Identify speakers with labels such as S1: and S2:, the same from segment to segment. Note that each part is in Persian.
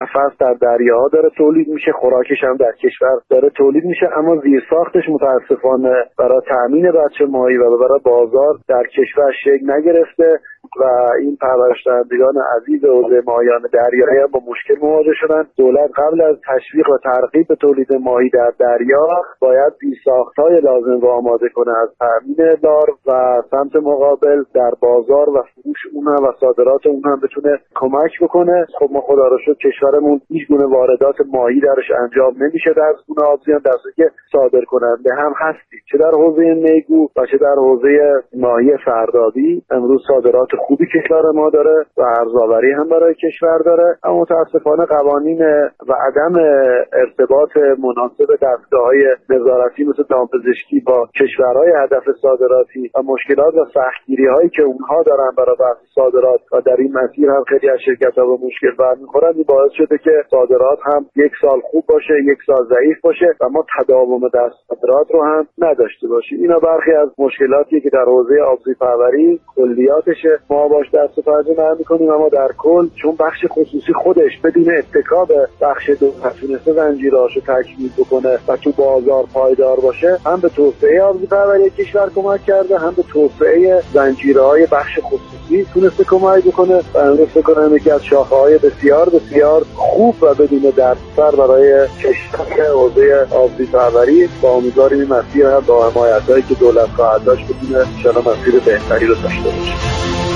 S1: نفس در دریاها داره تولید میشه، خوراکش هم در کشور داره تولید میشه، اما زیرساختش متاسفانه برای تأمین بچه ماهی و برای بازار در کشور شکل نگرفته و این پرورشدهندگان عزیز حوزه ماهیان دریایی هم با مشکل مواجه شدن. دولت قبل از تشویق و ترغیب به تولید ماهی در دریا باید زیرساخت‌های لازم رو آماده کنه از تأمین دار و سمت مقابل در بازار و فروش اونها و صادرات اونها هم بتونه کمک بکنه. خب ما خدا رو شکر کشورمون هیچ گونه واردات ماهی درش انجام نمیشه در گونه آبزیان، در صورتی که صادر کننده هم هستی، چه در حوزه میگو و چه در حوزه ماهی سردابی. امروز صادرات خوبی کشور ما داره و ارزآوری هم برای کشور داره، اما متاسفانه قوانین و عدم ارتباط مناسب دستگاه‌های نظارتی مثل دامپزشکی با کشورهای هدف صادراتی و مشکلات و سختگیری‌هایی که اونها دارن برای بحث صادرات و در این مسیر هم خیلی از شرکت‌ها به مشکل برمیخورن، این باعث شده که صادرات هم یک سال خوب باشه، یک سال ضعیف باشه و ما تداوم در صادرات رو هم نداشته باشیم. اینا برخی از مشکلاتیه که در حوزه آبزی‌پروری کلیاتشه ما باش دست و پنجه نرم می‌کنیم، اما در کل چون بخش خصوصی خودش بدون اتکا به بخش دولت تونسته زنجیرهاشو تکمیل بکنه و تو بازار پایدار باشه، هم به توسعه آبزی‌پروری کشور کمک کرده، هم به توسعه زنجیرهای بخش خصوصی تونسته کمک بکنه و امروز فکر کنم یکی از شاخه‌های بسیار بسیار خوب و بدون دردسر برای کشور حوزه آبزی‌پروری با امیدواریم این مسیر هم با حمایتایی که دولت خواهد داشت بتونه ان شاءالله مسیر بهتری رو داشته باشه.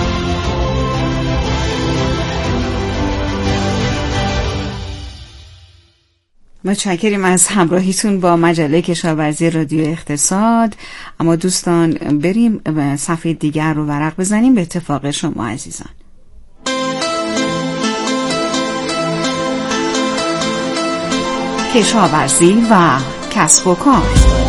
S2: متشکریم از همراهیتون با مجله کشاورزی رادیو اقتصاد. اما دوستان بریم صفحه دیگر رو ورق بزنیم به اتفاق شما عزیزان. کشاورزی و کسب و کار.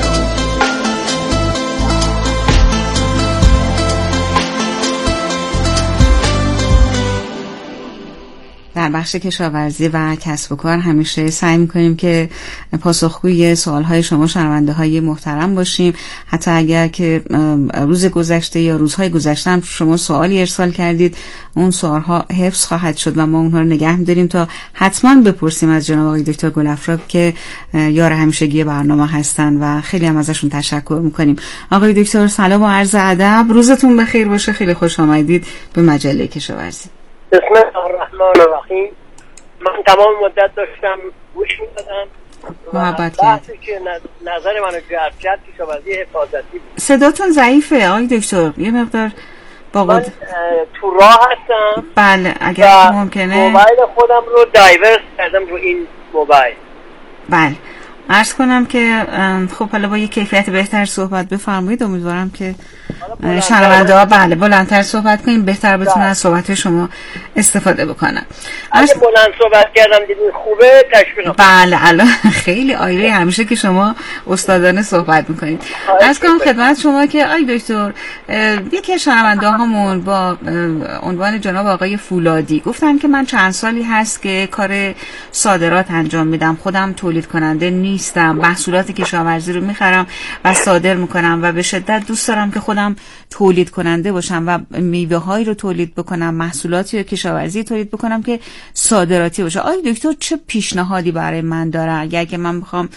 S2: در بخش کشاورزی و کسب و کار همیشه سعی می‌کنیم که پاسخگوی سوال‌های شما شنونده‌های محترم باشیم. حتی اگر که روز گذشته یا روزهای گذشته هم شما سوالی ارسال کردید، اون سوال‌ها حفظ خواهد شد و ما اونها رو نگه می‌داریم تا حتما بپرسیم از جناب آقای دکتر گلافراب که یار همیشگی برنامه هستن و خیلی هم ازشون تشکر می‌کنیم. آقای دکتر سلام و عرض ادب، روزتون بخیر باشه. خیلی خوش آمدید به مجله کشاورزی.
S3: بسم الله الرحمن الرحیم. من تمام مدت داشتم گوش میدادم
S2: محبت کرد.
S3: که نظر منو جلب کرد کشاورزی حفاظتی.
S2: صداتون ضعیفه آقای دکتر، یه مقدار
S3: من تو راه هستم.
S2: بله اگر ممکنه
S3: موبایل خودم رو دایورس کردم رو این موبایل.
S2: بله عرض کنم که خب حالا با یه کیفیت بهتر صحبت بفرمایید. امیدوارم که شنونده‌ها بله بلندتر صحبت کنیم، بهتر بتونن از صحبت شما استفاده بکنن.
S3: اگه بلند صحبت کردم دیدین خوبه تشویق.
S2: بله الان خیلی عالی، همیشه که شما استادانه صحبت میکنید. عرض کنم خدمت شما که آقای دکتر یکی از شنونده‌هامون با عنوان جناب آقای فولادی گفتن که من چند سالی هست که کار صادرات انجام میدم، خودم تولید کننده نیستم، محصولات کشاورزی رو میخرم و صادر میکنم و به شدت دوست دارم که خودم تولید کننده باشم و میوه هایی رو تولید بکنم، محصولاتی رو کشاورزی تولید بکنم که صادراتی باشه. آقای دکتر چه پیشنهادی برای من داره اگر که من بخوام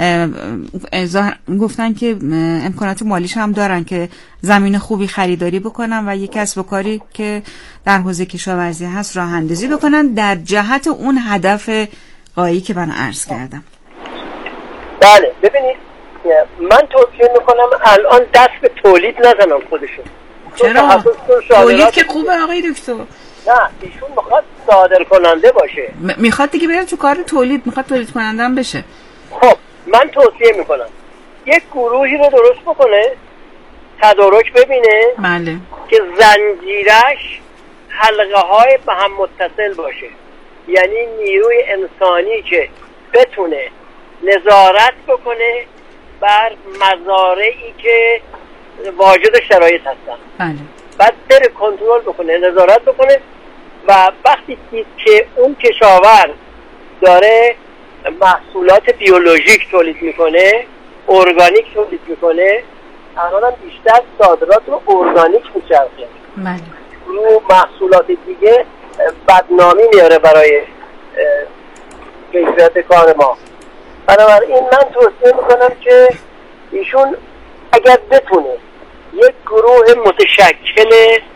S2: گفتن که امکانات مالیش هم دارن که زمین خوبی خریداری بکنم و یک کسب و کاری که در حوزه کشاورزی هست راه اندازی بکنن در جهت اون هدف غایی که من عرض کردم.
S3: بله ببینید من توصیه میکنم الان دست به تولید نزنم خودشون.
S2: چرا؟ تولید که خوبه آقای دکتر.
S3: نه ایشون میخواد صادر کننده باشه،
S2: میخواد دیگه بره تو کار تولید، میخواد تولید کننده هم بشه.
S3: خب من توصیه میکنم یک گروهی رو درست بکنه، تدارک ببینه
S2: بله
S3: که زنجیرش حلقه های به هم متصل باشه، یعنی نیروی انسانی که بتونه نظارت بکنه بر مزارعی که واجد شرایط هستن.
S2: بله.
S3: بعد بره کنترل بکنه، نظارت بکنه و وقتی که اون کشاورز داره محصولات بیولوژیک تولید میکنه، ارگانیک تولید میکنه، الان بیشتر صادرات رو ارگانیک میچرخه.
S2: بله.
S3: رو محصولات دیگه بدنامی میاره برای کیفیت کار ما. بنابراین من توصیه میکنم که ایشون اگر بتونه یک گروه متشکل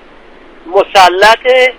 S3: مسلط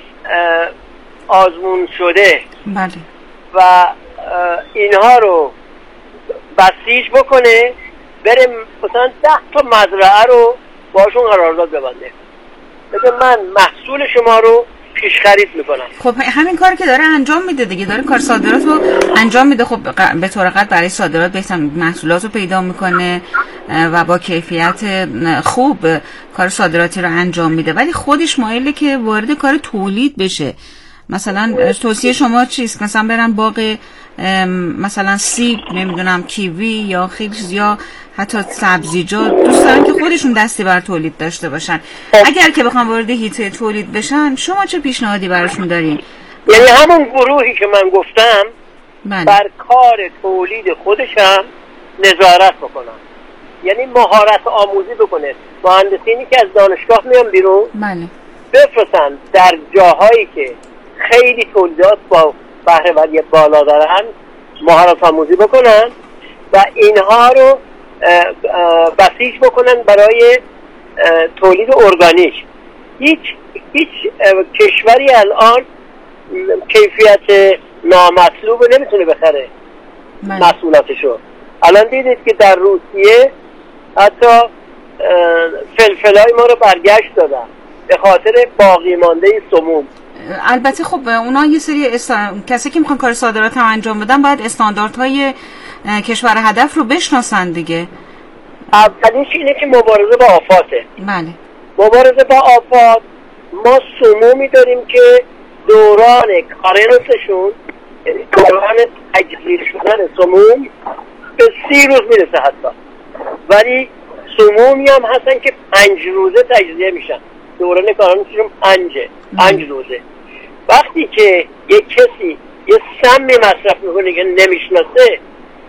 S3: آزمون شده
S2: بله
S3: و اینها رو بسیج بکنه، بره مثلا 10 تا مزرعه رو باشون قرارداد ببنده، بگه من محصول شما رو پیش خرید میکنم.
S2: خب همین کاری که داره انجام میده دیگه، داره کار صادرات رو انجام میده. خب به طور قطع برای صادرات بهترین محصولات رو پیدا میکنه و با کیفیت خوب کار صادراتی رو انجام میده، ولی خودش مایله که وارد کار تولید بشه. مثلا توصیه شما چیست؟ مثلا برن باغ مثلا سیب، نمیدونم کیوی یا خیلی یا حتی سبزیجات، دوست دارن که خودشون دستی بر تولید داشته باشن. اگر که بخوام وارد حیطه تولید بشن، شما چه پیشنهادی براشون دارین؟
S3: یعنی همون گروهی که من گفتم
S2: بله.
S3: بر کار تولید خودشم نظارت بکنن، یعنی مهارت آموزی بکنه. مهندسینی که از دانشگاه میان بیرون
S2: بله.
S3: بفرستن در جاهایی که خیلی تولیدات با بهره‌وری بالا دارن، مهارت آموزی بکنن و اینها رو بسیج بکنن برای تولید ارگانیک. هیچ کشوری الان کیفیت نامطلوب نمیتونه بخره محصولاتشو. الان دیدید که در روسیه حتی فلفلای ما رو برگشت دادن به خاطر باقی مانده سموم.
S2: البته خب اونا یه سری کسی که میخوان کار صادرات هم انجام بدن باید استانداردهای کشور هدف رو بشناسن دیگه.
S3: اولیش اینه که مبارزه با آفاته.
S2: بله.
S3: مبارزه با آفات، ما سمومی داریم که دوران کارنسشون، یعنی دوران تجزیه شدن سموم به 30 روز میرسه حتی، ولی سمومی هم هستن که 5 روزه تجزیه میشن. دوران کارنسشون 5 روزه. وقتی که یک کسی یه سمی مصرف میکنه که نمیشناسه،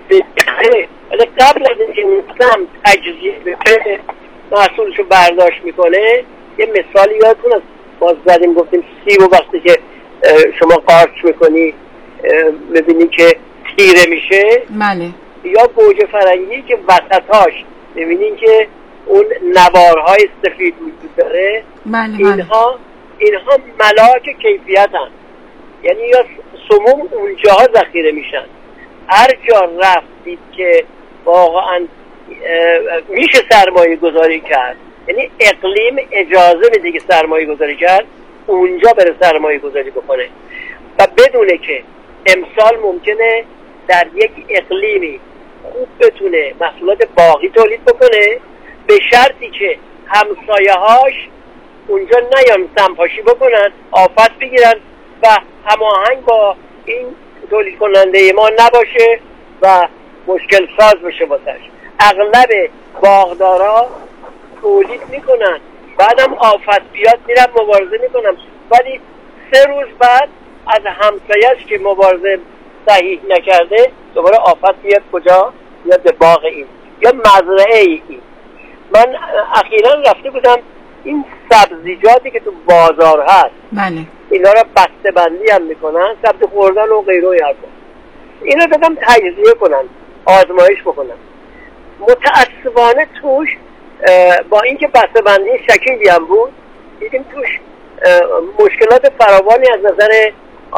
S3: قبل از اینکه اون سم تجزیه بشه محصولشو برداشت میکنه. یه مثالی یادتون است باز زدیم، گفتیم سیب و وقتی که شما قارچ میکنی میبینی که تیره میشه.
S2: بله.
S3: یا گوجه فرنگی که وسطاش میبینی که اون نوارهای سفید وجود داره.
S2: بله.
S3: اینها ملاک کیفیت هست، یعنی یا سموم اونجاها ذخیره میشن. هر جا رفتید که واقعا میشه سرمایه گذاری کرد، یعنی اقلیم اجازه میده که سرمایه گذاری کرد، اونجا بره سرمایه گذاری بکنه و بدونه که امسال ممکنه در یک اقلیمی خوب بتونه محصولات باقی تولید بکنه، به شرطی که همسایه‌هاش اونجا نیان سمپاشی بکنن، آفت بگیرن و هماهنگ با این تولید کننده ما نباشه و مشکل ساز بشه واسش. اغلب باغدارا تولید میکنن، بعدم آفت بیاد میرن مبارزه میکنن، ولی 3 روز بعد از همسایه‌اش که مبارزه صحیح نکرده دوباره آفت بیاد کجا؟ بیاد به باغ این یا مزرعه این. من اخیراً رفته بودم این سبزیجاتی که تو بازار هست،
S2: بله،
S3: اینا رو بسته بندی هم میکنن، سبز خوردن و غیره و یارکن. اینا دادم تجزیه کنن، آزمایش بکنن. متاسفانه توش با اینکه بسته بندی شکیلی هم بود، دیدیم توش مشکلات فراوانی از نظر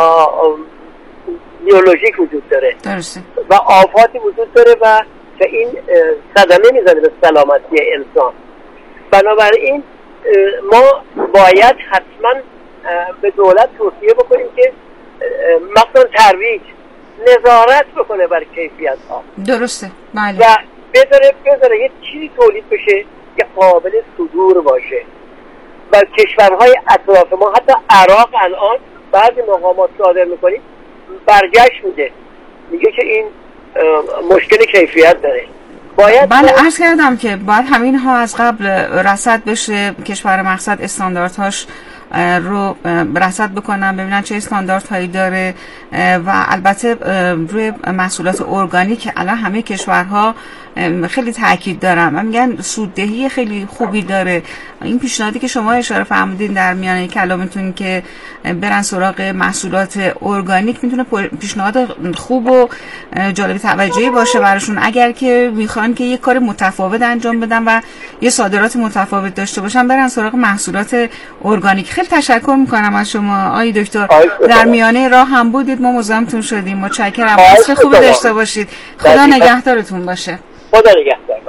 S3: بیولوژیک وجود داره.
S2: درسته.
S3: و آفاتی وجود داره و این صدمه میزنه به سلامتی انسان. بنابراین ما باید حتما به دولت توصیه بکنیم که مثلا ترویج نظارت بکنه بر کیفیت ها.
S2: درسته. بله.
S3: و بذاره یه چیزی تولید بشه که قابل صدور باشه و کشورهای اطراف ما، حتی عراق الان بعضی مقامات صادر میکنیم برگشت میگه که این مشکل کیفیت داره.
S2: بله، عرض کردم که باید همین ها از قبل رصد بشه، کشور مقصد استانداردهاش رو رصد بکنن، ببینن چه استانداردهایی داره و البته روی محصولات ارگانیک الان همه کشورها خیلی تاکید دارم و میگن سوددهی خیلی خوبی داره. این پیشنهادی که شما اشاره فرمودین در میانه کلامتون که برن سراغ محصولات ارگانیک میتونه پیشنهاد خوب و جالب توجهی باشه براشون، اگر که میخوان که یه کار متفاوت انجام بدن و یه صادرات متفاوت داشته باشن برن سراغ محصولات ارگانیک. خیلی تشکر میکنم از شما آقای دکتر، در میانه راه هم بودید، ما مزاحمتون شدیم. متشکرم، عصر خوبی داشته باشید. خدا نگهدارتون باشه.
S3: خدا نگهدار.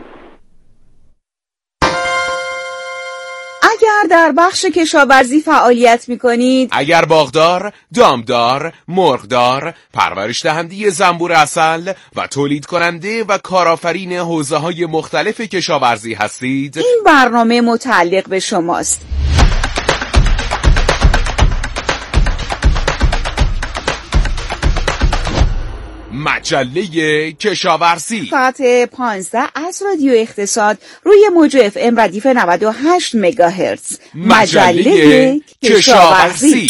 S2: اگر در بخش کشاورزی فعالیت می‌کنید،
S4: اگر باغدار، دامدار، مرغدار، پرورش دهنده زنبور عسل و تولید کننده و کارآفرین حوزه‌های مختلف کشاورزی هستید،
S2: این برنامه متعلق به شماست.
S4: مجله کشاورزی
S2: ساعت 15 از رادیو اقتصاد روی موج FM ردیف 98 مگاهرتز. مجله کشاورزی.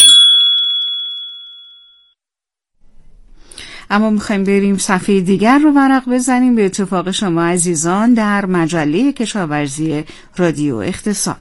S2: اما میخوایم بریم صفحه دیگر رو ورق بزنیم به اتفاق شما عزیزان در مجله کشاورزی رادیو اقتصاد.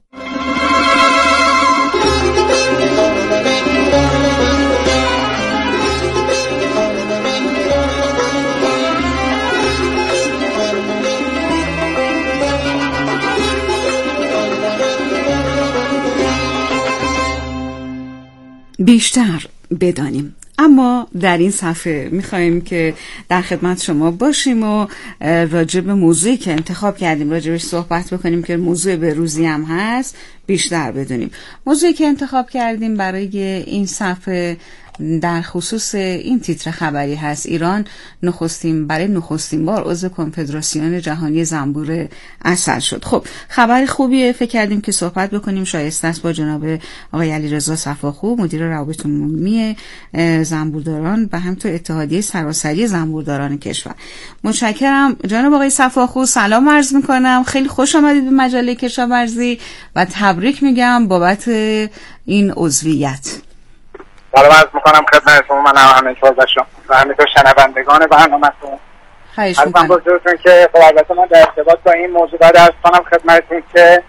S2: بیشتر بدانیم. اما در این صفحه میخواییم که در خدمت شما باشیم و راجع به موضوعی که انتخاب کردیم راجعش صحبت بکنیم که موضوع به روزی هم هست، بیشتر بدونیم. موضوعی که انتخاب کردیم برای این صفحه در خصوص این تیتر خبری هست: ایران برای نخستین بار عضو کنفدراسیون جهانی زنبور عسل شد. خب خبر خوبیه، فکر کردیم که صحبت بکنیم، شایسته است با جناب آقای علیرضا صفاخو مدیر روابط عمومی زنبورداران و همینطور اتحادیه سراسری زنبورداران کشور. متشکرم جناب آقای صفاخو، سلام عرض میکنم، خیلی خوش آمدید به مجله کشاورزی و تبریک میگم بابت این عضویت.
S5: سلام عرض میکنم خدمت شما، من همینطور و همینطور شنوندگان برنامه‌تون.
S2: خواهش میکنم.
S5: بازجویتون که خب البته من در ارتباط با این موضوع باید عرض کنم خدمتتون که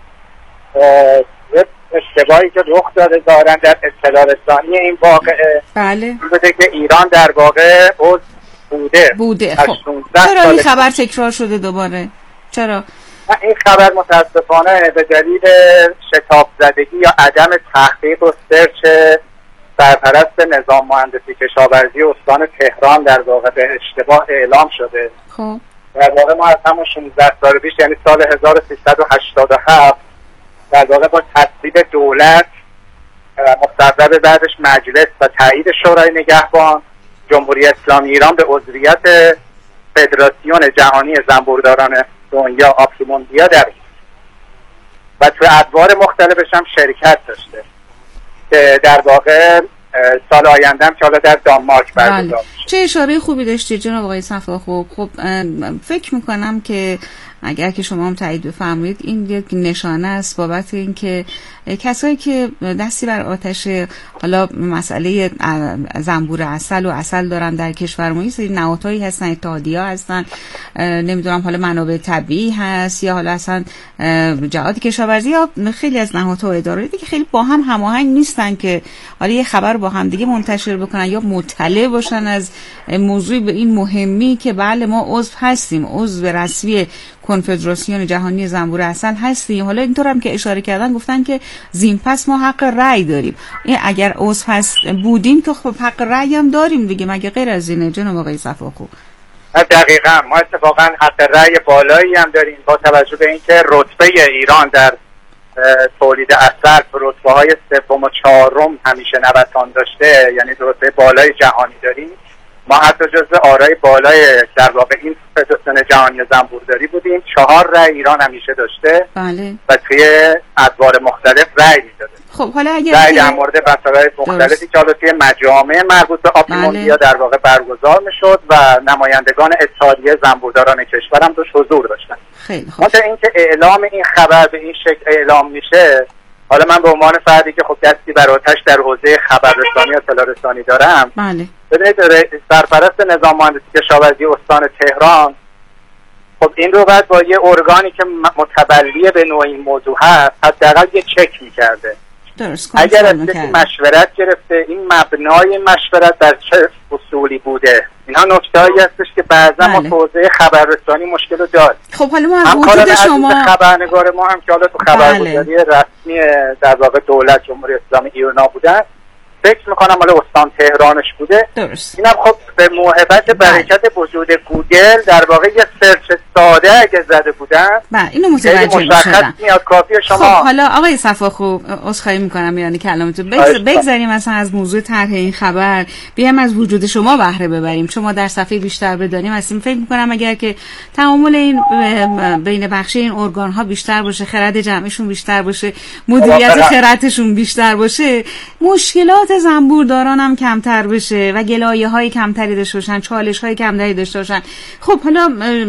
S5: اشتباهی که رخ داده دارن در اطلاع رسانی این واقعه
S2: بله
S5: بوده که ایران در واقع عضو بوده.
S2: خب چرا این خبر تکرار شده دوباره؟ چرا؟
S5: این خبر متاسفانه به دلیل شتاب زدگی یا عدم تحقیق و سرچ سرپرست نظام مهندسی کشاورزی استان تهران در واقع به اشتباه اعلام شده.
S2: خب
S5: در واقع ما از همون 16 سال پیش یعنی سال 1387 در واقع با تصویب دولت مصوب بعدش مجلس و تایید شورای نگهبان جمهوری اسلامی ایران به عضویت فدراسیون جهانی زنبورداران دنیا آپریموندیا در و تو ادوار مختلفش هم شرکت داشته که در واقع سال آینده هم که حالا در دانمارک برگزار میشه.
S2: چه اشاره خوبی داشتی جناب آقای صفاخو. خب فکر میکنم که اگر که شما هم تایید بفرمایید این یک نشانه است بابت اینکه کسایی که دستی بر آتش حالا مسئله زنبور عسل و عسل دارن در کشور ما، این نهادهایی هستن، اتحادیه‌ها هستن، نمیدونم حالا منابع طبیعی هست یا حالا اصلا جهاد کشاورزی یا خیلی از نهادها و ادارات دیگه خیلی با هم هماهنگ نیستن که حالا یه خبر با هم دیگه منتشر بکنن یا مطلع باشن از موضوع به این مهمی که بله ما عضو هستیم، عضو رسمی کنفدراسیون جهانی زنبور عسل هستیم. حالا اینطور هم که اشاره کردن گفتن که زین پس ما حق رأی داریم. این اگر عضو بودیم که خب حق رأی هم داریم دیگه، مگه غیر از اینه جناب آقای صفاخو؟
S5: دقیقاً ما اتفاقا حق رأی بالایی هم داریم با توجه به اینکه رتبه ایران در تولید عسل رتبه‌های سوم و چهارم همیشه نوسان داشته، یعنی رتبه بالای جهانی داریم. ما حتی جزو آرای بالای در واقع این فدراسیون جهانی زنبورداری بودیم. 4 رأی ایران همیشه داشته.
S2: بله.
S5: و توی ادوار مختلف رأی میداده.
S2: خب حالا اگر
S5: رأی در مورد مسائل مختلفی که حالا توی مجامع مربوط به آپریموندیا در واقع برگزار میشد و نمایندگان اتحادیه زنبورداران کشور هم توش حضور داشتن.
S2: خیلی خوب.
S5: مثل اینکه اعلام این خبر به این شکل اعلام میشه، حالا من به عنوان فردی که خب دستی بر آتش در حوزه خبررسانی و اطلاع رسانی دارم،
S2: بله.
S5: ببینید سرپرست نظام مهندسی کشاورزی استان تهران خب این رو بعد با یه ارگانی که متولی به نوع این موضوع هست حداقل یه چک می‌کرده.
S2: درست.
S5: اگر از کسی مشورت گرفته این مبنای مشورت در چه اصولی بوده، اینها نکته‌ای هستش که بعضا ما توضیح خبررسانی مشکل رو داریم.
S2: خب حالا ما وجود شما
S5: خبرنگار ما هم که حالا تو خبرگزاری رسمی در واقع دولت جمهوری اسلامی ایران بودن، فکر میکنم حالا استان تهرانش بوده.
S2: درست.
S5: اینم خب به موهبت برکت وجود گوگل در واقع یه سرچ ساده اگه زده بودن،
S2: اینو متوجه میشدم.
S5: میاد کافیه شما.
S2: خب حالا آقای صفاخو عذرخواهی میکنم یعنی کلامتون بگذاریم مثلا از موضوع طرح این خبر، بیام از وجود شما بهره ببریم، چون ما در صفحه بیشتر بدانیم هستیم. فکر میکنم اگر که تعامل این بین بخش این ارگان ها بیشتر باشه، خرد جمعشون بیشتر باشه، مدیریت خردشون بیشتر باشه، مشکلات زنبورداران هم کمتر بشه و گلایه‌های کمتری داشته باشن، چالش‌های کمتری داشته باشن. خب حالا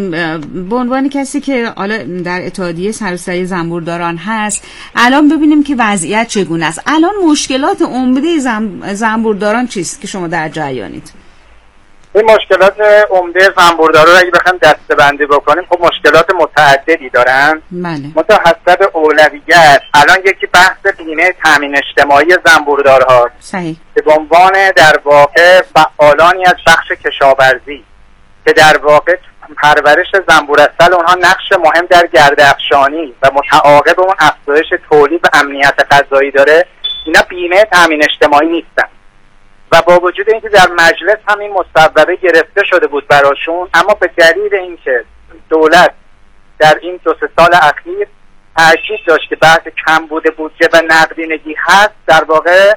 S2: به عنوان کسی که حالا در اتحادیه سراسری زنبورداران هست، الان ببینیم که وضعیت چگونه است. الان مشکلات عمده زنبورداران چیست که شما در جریانید؟
S5: این مشکلات عمده زنبورداران رو اگه بخوایم دسته‌بندی بکنیم خب مشکلات متعددی دارن.
S2: بله.
S5: متحسب اولویت الان یکی بحث بیمه تامین اجتماعی زنبوردارهاست.
S2: صحیح.
S5: که به عنوان در واقع فعالانی از بخش کشاورزی که در واقع پرورش زنبور عسل اونها نقش مهم در گرده افشانی و متعاقب اون افزایش تولید و امنیت غذایی داره، اینا بیمه تامین اجتماعی نیستن و با وجود اینکه در مجلس هم این مصوبه گرفته شده بود براشون، اما به دلیل اینکه دولت در این 2-3 سال اخیر تاکید داشت که بحث کمبود بودجه و نقدینگی هست، در واقع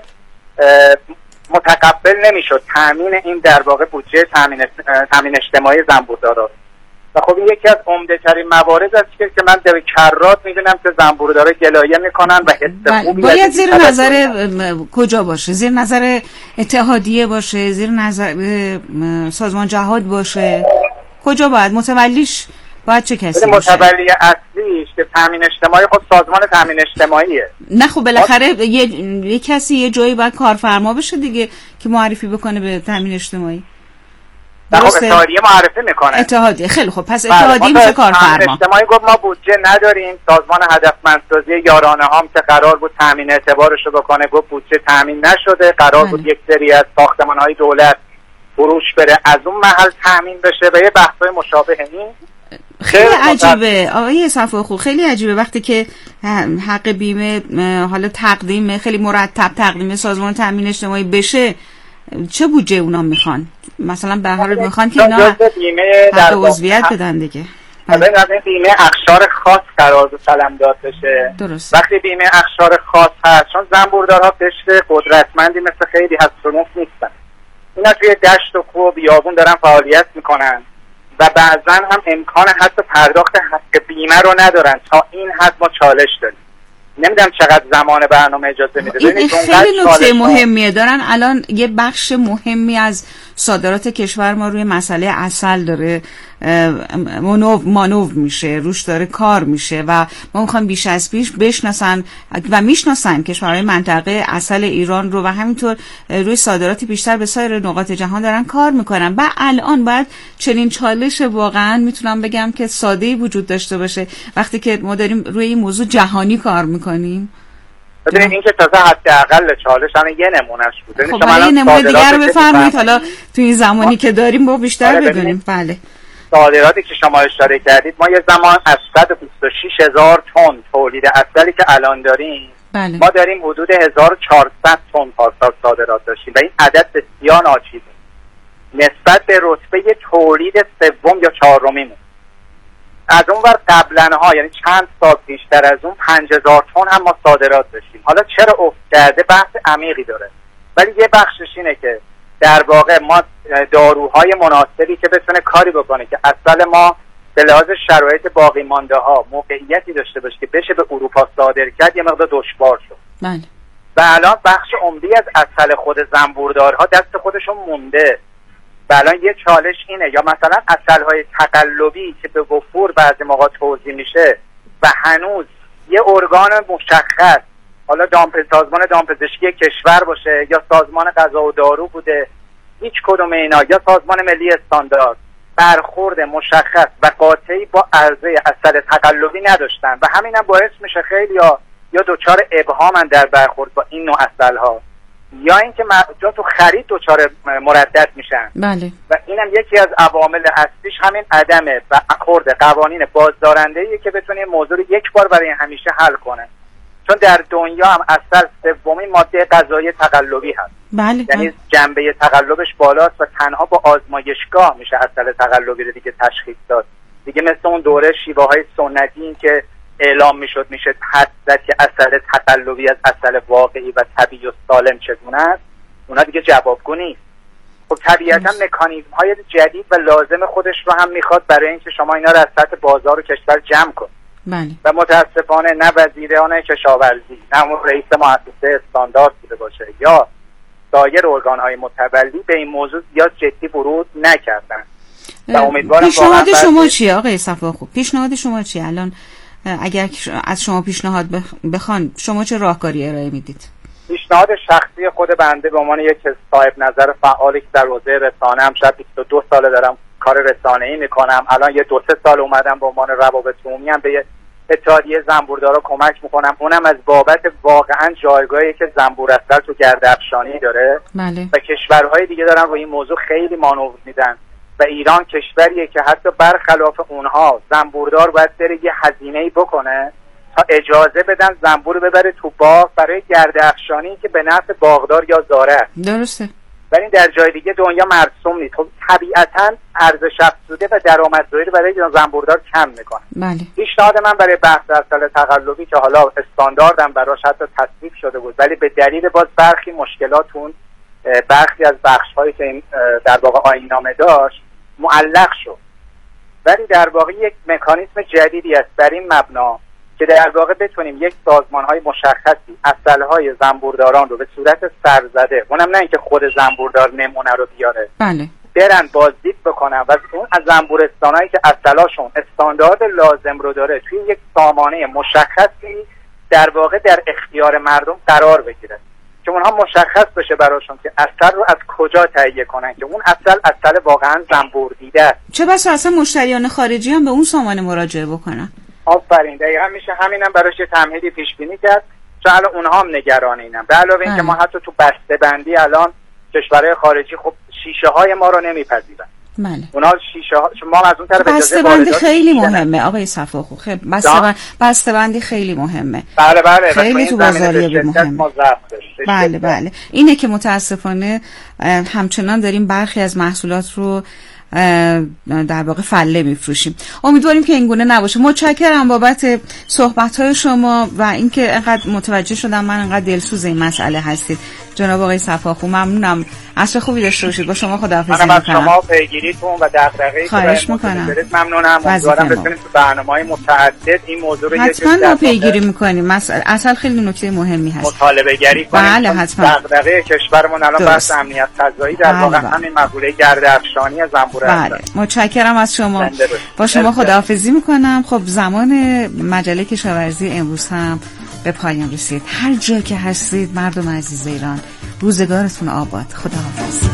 S5: متقبل نمیشد تامین این در واقع بودجه تامین اجتماعی زنبوردارا. و خب این یکی از عمده ترین موارد است که من در کرات میبینم که زنبوردارا گلایه میکنن و حس خوبی
S2: باید زیر نظر کجا باشه؟ زیر نظر اتحادیه باشه، زیر نظر سازمان جهاد باشه، کجا باید متولیش باید چه کسی باشه؟
S5: متولی اصلیش که تامین اجتماعی خود سازمان تامین اجتماعیه.
S2: نه خب بالاخره یه کسی یه جایی باید کارفرما بشه دیگه که معرفی بکنه به تامین اجتماعی.
S5: خب اتحادیه معرفی میکنه.
S2: اتحادیه. خیلی خب پس اتحادیه میشه کارفرما.
S5: اجتماعی گفت ما بودجه نداریم. سازمان هدفمندسازی یارانه هم که قرار بود تامین اعتبارشو بکنه گفت بودجه تامین نشده، قرار بود یک سری از ساختمان‌های دولت فروش بره از اون محل تامین بشه و یه بحث‌های مشابه این.
S2: خیلی عجیبه آقای صفاخو، خیلی عجیبه وقتی که حق بیمه حالا تقدیم خیلی مرتب تقدیم سازمان تامین اجتماعی بشه، چه بودجه اونا میخوان؟ مثلا به هر حال میخوان که اینا حق عضویت بدن دیگه.
S5: بله. بیمه اقشار خاص قرار بود سلمداد بشه.
S2: درست.
S5: وقتی بیمه اقشار خاص هست، چون زنبوردارها قشر قدرتمندی مثل خیلی هست سنوف نیستن، اینا توی دشت و کوه و بیابون دارن فعالیت میکنن و بعضا هم امکان حتی پرداخت حق بیمه رو ندارن. تا این حد ما چالش داریم. نمیدونم چقدر زمان برنامه اجازه میده.
S2: این خیلی نکته مهمیه. دارن الان یه بخش مهمی از صادرات کشور ما روی مسئله عسل داره مانور میشه، روش داره کار میشه و ما میخوایم بیش از پیش بشناسن و میشناسن کشورهای منطقه عسل ایران رو و همینطور روی صادرات بیشتر به سایر نقاط جهان دارن کار میکنن. و الان باید چنین چالش واقعا میتونم بگم که ساده‌ای وجود داشته باشه وقتی که ما داریم روی این موضوع جهانی کار میکنیم.
S5: ببینید این که تازه حداقل چالش هم یه نمونهش بود.
S2: خب یه نمونه دیگر رو بفرمایید حالا تو این زمانی که داریم با بیشتر بدونیم. بله.
S5: صادراتی که شما اشاره کردید، ما یه زمان از 126,000 تن تولید عسلی که الان داریم،
S2: بله.
S5: ما داریم حدود 1400 تن پارسال صادرات داشتیم و این عدد بسیار ناچیزه نسبت به رتبه تولید سوم یا چهارمیمون. از اون ور قبلنها یعنی چند سال پیشتر از اون 5000 تن هم ما صادرات داشتیم. حالا چرا افت کرده بحث عمیقی داره، ولی یه بخشش اینه که در واقع ما داروهای مناسبی که بتونه کاری بکنه که عسل ما به لحاظ شرایط باقی مانده ها موقعیتی داشته باشه که بشه به اروپا صادر کرد، یه مقدار دشوار شد.
S2: بله.
S5: و الان بخش عمدی از عسل خود زنبوردارها دست خودشون مونده. و الان یه چالش اینه، یا مثلا عسل‌های تقلبی که به وفور بعضی موقع توزیع میشه و هنوز یه ارگان مشخص حالا سازمان دامپزشکی کشور باشه یا سازمان غذا و دارو بوده، هیچ کدوم اینا یا سازمان ملی استاندارد برخورد مشخص و قاطعی با عرضه عسل تقلبی نداشتن و همین هم باعث میشه خیلی یا دچار ابهامن در برخورد با این نوع عسل‌ها یا اینکه جا تو خرید دچار مردد میشن.
S2: بله.
S5: و اینم یکی از عوامل اصلیش همین عدم برخورد قوانین بازدارنده‌ایه که بتونه این موضوع رو یک بار برای همیشه حل کنه. چون در دنیا هم عسل سومین ماده غذایی تقلبی هست.
S2: بله.
S5: یعنی جنبه تقلبش بالاست و تنها با آزمایشگاه میشه عسل تقلبی رو دیگه تشخیص داد. دیگه مثل اون دوره شیوه‌های سنتی این که اعلام میشد میشه حد زد که عسل تقلبی از عسل واقعی و طبیعی و سالم چگونه است، اونا دیگه جوابگو نیست. خب طبیعتا مکانیزم‌های جدید و لازم خودش رو هم میخواد برای اینکه شما اینا رو از سطح بازار و کشور جمع کنید.
S2: بله.
S5: و متاسفانه نه وزیران کشاورزی، نه رئیس مؤسسه استاندارد بوده باشه یا سایر ارگان‌های متولی به این موضوع زیاد جدی ورود نکردن. و امیدوارم
S2: پیشنهاد شما چیه آقای صفاخو؟ پیشنهاد شما چیه الان؟ اگر از شما پیشنهاد بخوان شما چه راهکاری ارائه میدید؟
S5: پیشنهاد شخصی خود بنده به عنوان یک صاحب نظر فعالی که در حوزه رسانه هم شاید 22 سال دارم کار رسانه‌ای میکنم، الان یه 2-3 سال اومدم به عنوان روابط عمومی هم به اتحادیه زنبوردارا کمک میکنم، اونم از بابت واقعا جایگاهی که زنبور عسل تو گرد افشانی داره.
S2: بله.
S5: و کشورهای دیگه دارن روی این موضوع خیلی مانور میدن و ایران کشوریه که حتی برخلاف اونها زنبوردار باید بره یه هزینه‌ای بکنه تا اجازه بدن زنبور ببره تو باغ برای گرد افشانی که به نفع باغدار یا زاره.
S2: درسته.
S5: ولی در جای دیگه دنیا مرسوم نیست. خب طبیعتاً ارزش افزوده و درآمدزایی رو برای زنبوردار کم میکنه.
S2: بله.
S5: پیشنهاد من برای بحث عسل تقلبی که حالا استانداردم براش حتی تصویب شده بود ولی به دلیل باز برخی مشکلاتون برخی از بخش‌هایی که این در واقع آیین‌نامه داشت معلق شد. ولی در واقع یک مکانیزم جدیدی است بر این مبنا که در واقع بتونیم یک سازمان‌های مشخصی عسل‌های زنبورداران رو به صورت سرزده، اونم نه اینکه خود زنبوردار نمونه رو بیاره،
S2: بله،
S5: برن بازدید بکنن و اون از زنبورستانایی که عسلاشون استاندارد لازم رو داره توی یک سامانه مشخصی در واقع در اختیار مردم قرار بگیره که اونها مشخص بشه براشون که عسل رو از کجا تهیه کنن که اون عسل واقعا زنبور دیده است.
S2: چه بسا اصلا مشتریان خارجی هم به اون سامانه مراجعه بکنن.
S5: آفرین، دقیقاً میشه همینم براش تمهیدی پیش بینی کرد چون الان اونها هم نگران اینن. به علاوه اینکه ما حتی تو بسته‌بندی الان کشورهای خارجی خب شیشه های ما رو نمیپذیرن.
S2: بله.
S5: اونا شیشه ها ما از اون طرف
S2: بسته‌بندی خیلی مهمه آقای صفاخو. خیلی بسته‌بندی خیلی مهمه.
S5: بله
S2: خیلی تو بازاریابی مهمه. بله. اینه که متاسفانه همچنان داریم برخی از محصولات رو در واقع فله میفروشیم. امیدواریم که این گونه نباشه. متشکرم بابت صحبت‌های شما و اینکه انقدر متوجه شدم من انقدر دلسوز این مسئله هستید. جناب آقای صفاخو ممنونم. عصر خوبی داشته باشید. با شما خداحافظی می‌کنم.
S5: من از شما پیگیریتون و دغدغه‌ای
S2: خواهش می‌کنم.
S5: ممنونم. امیدوارم بتونید تو برنامه‌های متعدد این موضوع رو
S2: حتما پیگیری می‌کنیم. اصلا خیلی نکته مهمی هست.
S5: مطالبه‌گری کنیم.
S2: بله حتما.
S5: دغدغه کشورمون الان بحث امنیت غذایی در واقع همین مقوله گرد افشانی زنبور است.
S2: بله. متشکرم از شما. با شما خداحافظی می‌کنم. خب زمان مجله کشاورزی امروز هم به پایان رسید. هر جا که هستید مردم عزیز ایران، روزگارتون آباد. خداحافظ.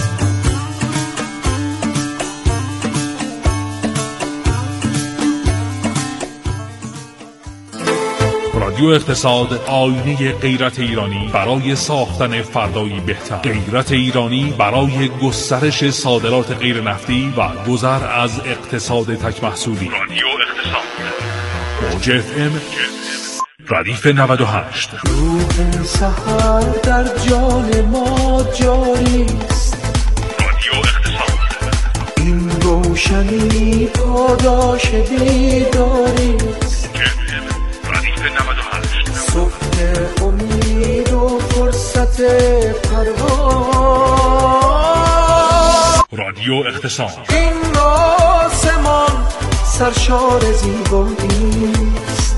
S6: رادیو اقتصاد، آینه غیرت ایرانی برای ساختن فردایی بهتر. غیرت ایرانی برای گسترش صادرات غیر نفتی و گذر از اقتصاد تک محصولی. رادیو اقتصاد، موج FM ردیف 98.
S7: روح سحر در جان ما جاری است.
S6: رادیو اقتصاد،
S7: این روشنی پاداش بیداری است.
S6: ردیف 98.
S7: صبح امید و فرصت پرواز.
S6: رادیو اقتصاد،
S7: این آسمان سرشار زیبایی است.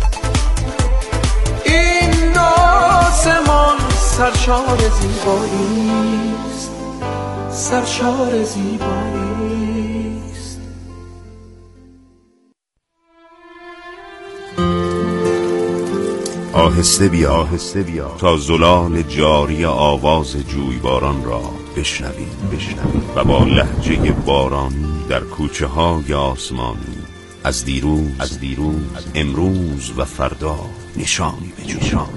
S7: این آسمان سرشار زیبایی است. سرشار زیبایی است.
S8: آهسته بیا تا زلال جاری آواز جویباران را بشنویم و با لهجه بارانی در کوچه های آسمانی از دیروز امروز و فردا نشانی بجویم.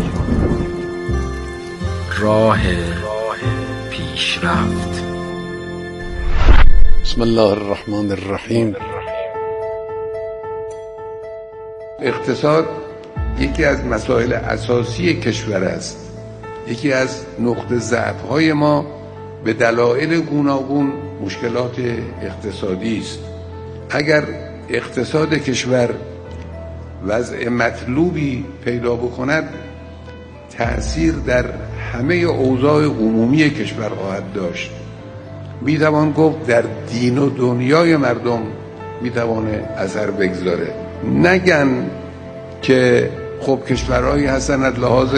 S9: راه پیشرفت.
S10: بسم الله الرحمن الرحیم.
S11: اقتصاد یکی از مسائل اساسی کشور است. یکی از نقطه ضعف‌های ما به دلایل گوناگون مشکلات اقتصادی است. اگر اقتصاد کشور وضع مطلوبی پیدا بکند، تأثیر در همه اوضاع عمومی کشور خواهد داشت. میتوان گفت در دین و دنیای مردم میتوانه اثر بگذاره. نگن که خب کشورهایی هستن از لحاظ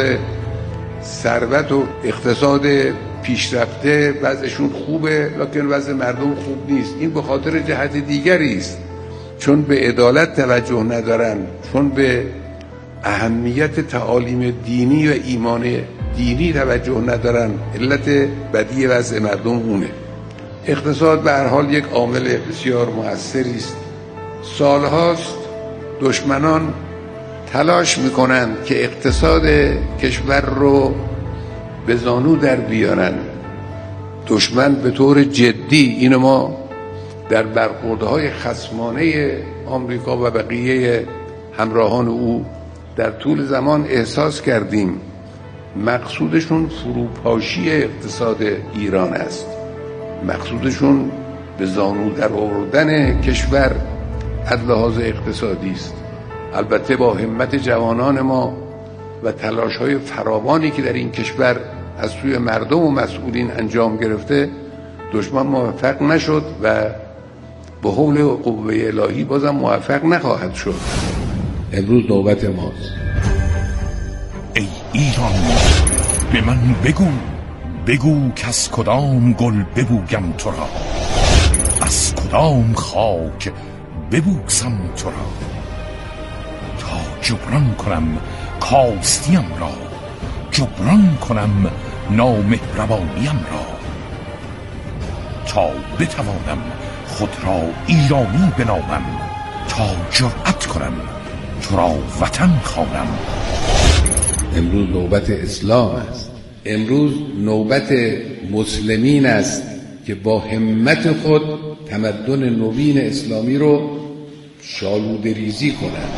S11: ثروت و اقتصاد پیشرفته وضعشون خوبه لکن وضع مردم خوب نیست. این به خاطر جهت دیگری است، چون به عدالت توجه ندارن، چون به اهمیت تعالیم دینی و ایمان دینی توجه ندارن. علت بدی وضع مردم اونه. اقتصاد به هر حال یک عامل بسیار مؤثری است. سالهاست دشمنان تلاش میکنند که اقتصاد کشور رو به زانو در بیارن. دشمن به طور جدی، اینو ما در برخوردهای خصمانه آمریکا و بقیه همراهان او در طول زمان احساس کردیم، مقصودشون فروپاشی اقتصاد ایران است. مقصودشون به زانو در آوردن کشور از لحاظ اقتصادی است. البته با همت جوانان ما و تلاش‌های فراوانی که در این کشور از سوی مردم و مسئولین انجام گرفته، دشمن موفق نشد و به حول قوه الهی بازم موفق نخواهد شد. امروز نوبت ماست.
S6: ای ایران، به من بگو که از کدام گل ببویم تو را، از کدام خاک ببوسم تو را، تا جبران کنم کاستیم را، جبران کنم نامهربانیم را، تا بتوانم خود را ایرانی بنامم، تا جرأت کنم تو را وطن خوانم.
S11: امروز نوبت اسلام است. امروز نوبت مسلمین است که با همت خود تمدن نوین اسلامی رو شالوده ریزی کنند.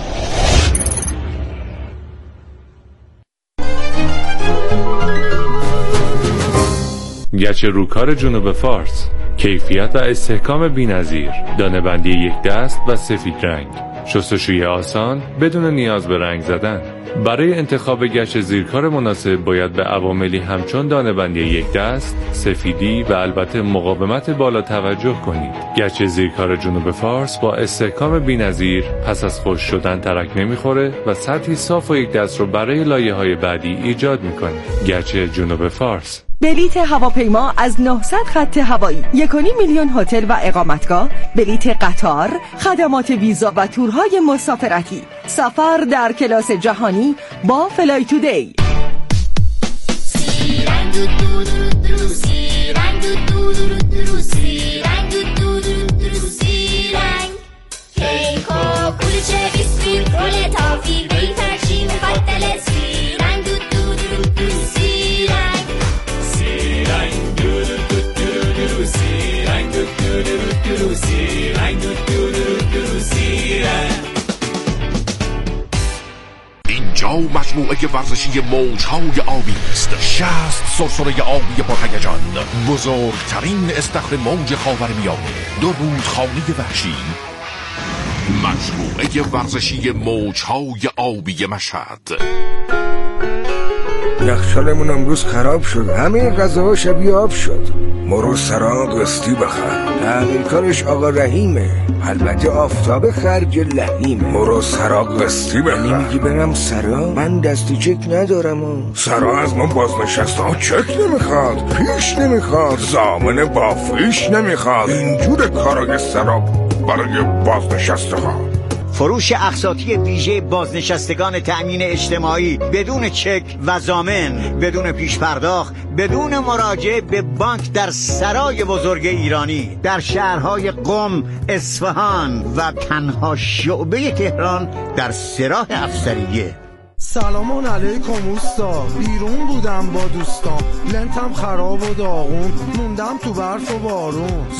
S12: گچ روکار جنوب فارس، کیفیت و استحکام بی‌نظیر، دانه‌بندی یک دست و سفید رنگ، شستشوی آسان بدون نیاز به رنگ زدن. برای انتخاب گچ زیرکار مناسب باید به عواملی همچون دانه‌بندی یک دست، سفیدی و البته مقاومت بالا توجه کنید. گچ زیرکار جنوب فارس با استحکام بی‌نظیر پس از خشک شدن ترک نمیخوره و سطحی صاف و یک دست رو برای لایه‌های بعدی ایجاد میکنه. گچ جنوب فارس.
S13: بلیت هواپیما از 900 خط هوایی، 1.5 میلیون هتل و اقامتگاه، بلیت قطار، خدمات ویزا و تورهای مسافرتی، سفر در کلاس جهانی با فلای تودی.
S14: اینجا مجموعه ورزشی موج‌های آبی است. 60 سرسره آبی پرهیجان، بزرگترین استخر موج خاورمیانه، 2 رودخانه وحشی. مجموعه ورزشی موج‌های آبی مشهد.
S15: یخچالمون امروز خراب شد، همه غذاها شبیه آب شد. مرو سراغ قسطی بخر، تعمیرکارش آقا رحیمه، البته آفتاب خرج لحیمه. مرو سراغ قسطی بخر. نمیگی برم سراغ؟ من دستی چک ندارم. سراغ از ما بازنشسته ها چک نمیخواد، پیش نمیخواد، ضامن با فیش نمیخواد. اینجور کارای سراغ برای بازنشسته ها.
S9: فروش اقساطی ویژه بازنشستگان تأمین اجتماعی بدون چک و ضامن، بدون پیش پرداخت، بدون مراجعه به بانک در سرای بزرگ ایرانی در شهرهای قم، اصفهان و تنها شعبه تهران در سراح افسریه.
S7: سلام علیکم اوستا، بیرون بودم با دوستان، لنتم خراب و داغون، موندم تو برف و بارون.